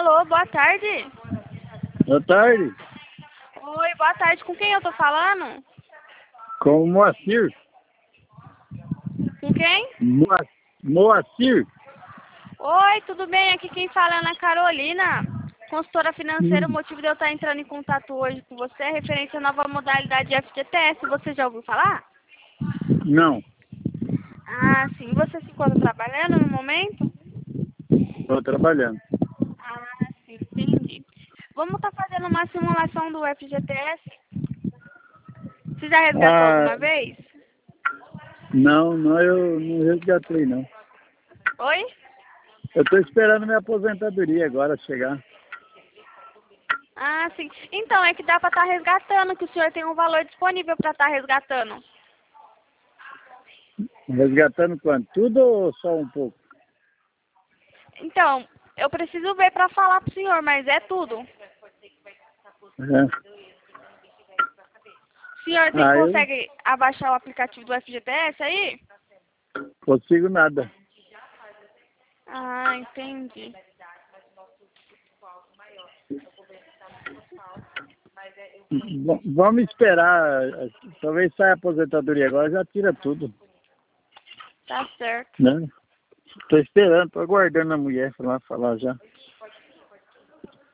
Alô, boa tarde. Boa tarde. Oi, boa tarde. Com quem eu tô falando? Com o Moacir. Com quem? Moacir. Oi, tudo bem? Aqui quem fala é Ana Carolina, consultora financeira. O motivo de eu estar entrando em contato hoje com você é referente à nova modalidade de FGTS. Você já ouviu falar? Não, Ah, sim. Você se encontra trabalhando no momento? estou trabalhando. Ah, sim, entendi. Vamos estar fazendo uma simulação do FGTS. Você já resgatou Ah, alguma vez? não, eu não resgatei, não. Oi? Eu estou esperando minha aposentadoria agora chegar. Ah, sim. Então, é que dá para estar resgatando, que o senhor tem um valor disponível para estar resgatando. Resgatando quanto? Tudo ou só um pouco? Então, eu preciso ver para falar pro senhor, mas é tudo. É. O senhor Eu consegue abaixar o aplicativo do FGTS aí? consigo nada. Ah, entendi. Vamos esperar. Talvez saia a aposentadoria agora, já tira tudo. Tá certo. Né? Estou esperando, estou aguardando a mulher lá falar já.